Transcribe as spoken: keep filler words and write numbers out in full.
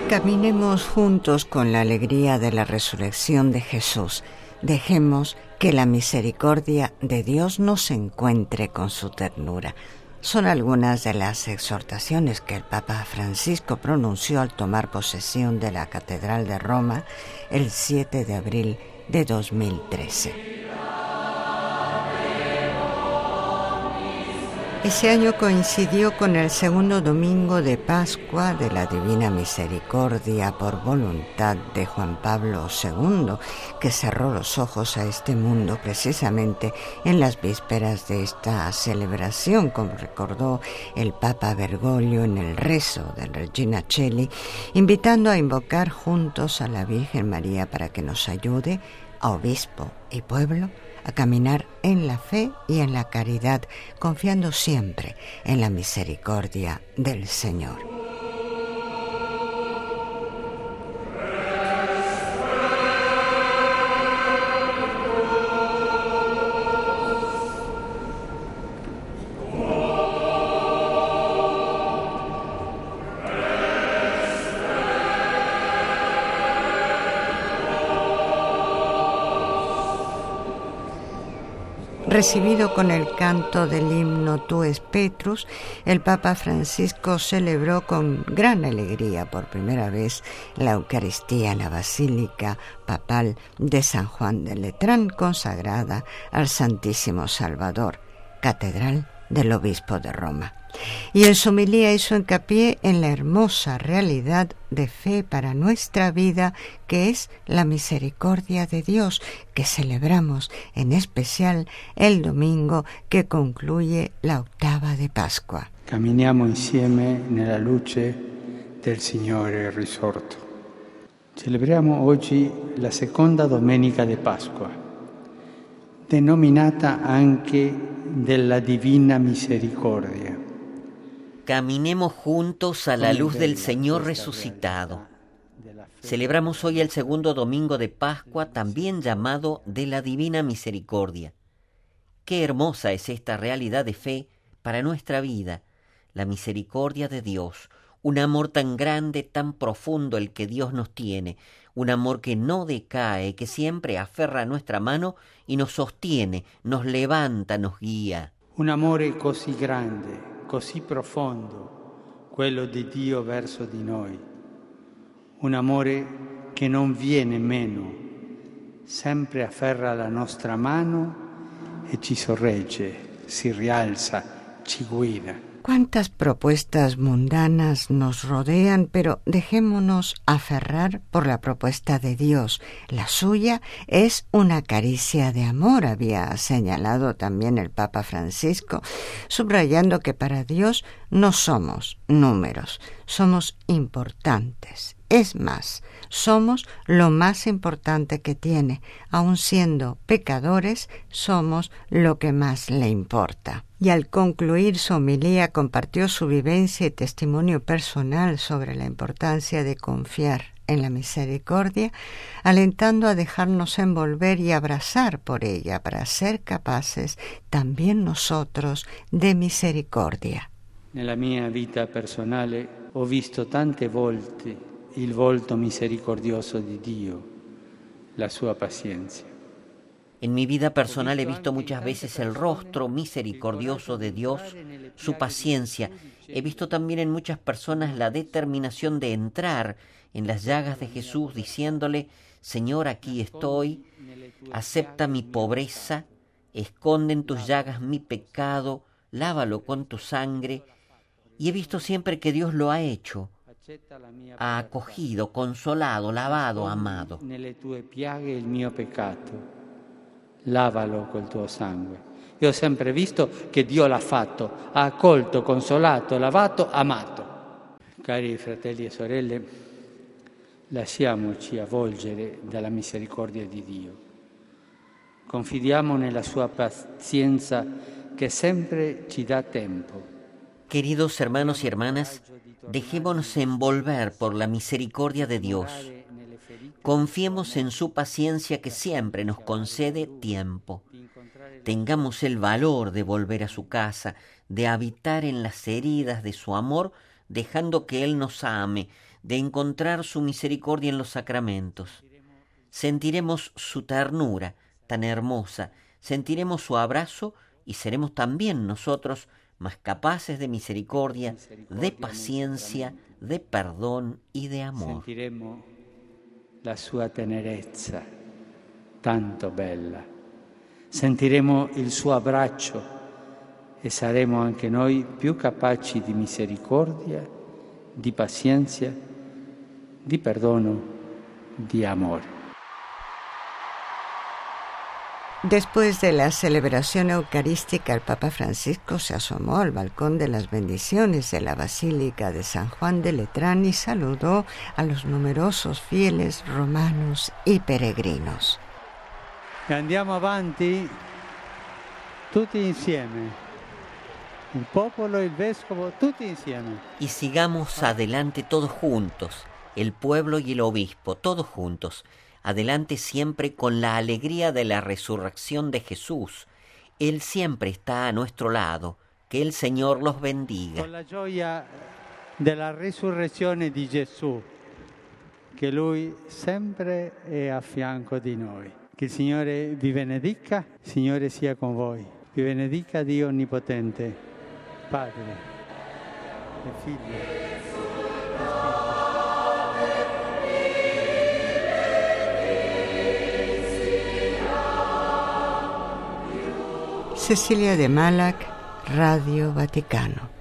Caminemos juntos con la alegría de la resurrección de Jesús. Dejemos que la misericordia de Dios nos encuentre con su ternura. Son algunas de las exhortaciones que el Papa Francisco pronunció al tomar posesión de la Catedral de Roma el siete de abril de dos mil trece. Ese año coincidió con el segundo domingo de Pascua de la Divina Misericordia por voluntad de Juan Pablo segundo, que cerró los ojos a este mundo precisamente en las vísperas de esta celebración, como recordó el Papa Bergoglio en el rezo de Regina Coeli, invitando a invocar juntos a la Virgen María para que nos ayude, a obispo y pueblo, a caminar en la fe y en la caridad, confiando siempre en la misericordia del Señor. Recibido con el canto del himno Tu es Petrus, el Papa Francisco celebró con gran alegría por primera vez la Eucaristía en la Basílica Papal de San Juan de Letrán, consagrada al Santísimo Salvador, Catedral del Obispo de Roma. Y en su homilía hizo hincapié en la hermosa realidad de fe para nuestra vida, que es la misericordia de Dios, que celebramos en especial el domingo que concluye la octava de Pascua. Camminiamo insieme nella luce del Signore risorto. Celebriamo oggi la seconda domenica di Pasqua, denominata anche della Divina Misericordia. Caminemos juntos a la luz del Señor resucitado. Celebramos hoy el segundo domingo de Pascua, también llamado de la Divina Misericordia. Qué hermosa es esta realidad de fe para nuestra vida, la misericordia de Dios, un amor tan grande, tan profundo el que Dios nos tiene, un amor que no decae, que siempre aferra a nuestra mano y nos sostiene, nos levanta, nos guía. Un amore così grande, così profondo, quello di Dio verso di noi. Un amore che non viene meno, sempre afferra la nostra mano e ci sorregge, si rialza, ci guida. Cuántas propuestas mundanas nos rodean, pero dejémonos aferrar por la propuesta de Dios. La suya es una caricia de amor, había señalado también el Papa Francisco, subrayando que para Dios no somos números, somos importantes. Es más, somos lo más importante que tiene. Aun siendo pecadores, somos lo que más le importa. Y al concluir su homilía compartió su vivencia y testimonio personal sobre la importancia de confiar en la misericordia, alentando a dejarnos envolver y abrazar por ella para ser capaces también nosotros de misericordia. Nella mia vita personale ho visto tante volte il volto misericordioso di Dio, la sua pazienza. En mi vida personal he visto muchas veces el rostro misericordioso de Dios, su paciencia. He visto también en muchas personas la determinación de entrar en las llagas de Jesús diciéndole: Señor, aquí estoy, acepta mi pobreza, esconde en tus llagas mi pecado, lávalo con tu sangre. Y he visto siempre que Dios lo ha hecho. Ha acogido, consolado, lavado, amado. Nelle tue piaghe il mio peccato, lavalo col tuo sangue. Io ho sempre visto che Dio l'ha fatto, ha accolto, consolato, lavato, amato. Cari fratelli e sorelle, lasciamoci avvolgere dalla misericordia di Dio. Confidiamo nella sua pazienza che sempre ci dà tempo. Queridos hermanos y hermanas, dejémonos envolver por la misericordia de Dios. Confiemos en su paciencia que siempre nos concede tiempo. Tengamos el valor de volver a su casa, de habitar en las heridas de su amor, dejando que Él nos ame, de encontrar su misericordia en los sacramentos. Sentiremos su ternura tan hermosa, sentiremos su abrazo y seremos también nosotros más capaces de misericordia, de paciencia, de perdón y de amor. Sentiremo la sua tenerezza, tanto bella. Sentiremo il suo abbraccio e saremo anche noi più capaci di misericordia, di pazienza, di perdono, di amore. Después de la celebración eucarística, el Papa Francisco se asomó al balcón de las bendiciones de la Basílica de San Juan de Letrán y saludó a los numerosos fieles romanos y peregrinos. E andiamo avanti tutti insieme, il popolo, il vescovo, tutti insieme. Y sigamos adelante todos juntos, el pueblo y el obispo, todos juntos. Adelante siempre con la alegría de la resurrección de Jesús. Él siempre está a nuestro lado. Que el Señor los bendiga. Con la gioia della risurrezione di Gesù, che Lui sempre è a fianco di noi. Che il Signore vi benedica, il Signore sia con voi. Vi benedica Dio Onnipotente, Padre e Figlio. Cecilia de Malac, Radio Vaticano.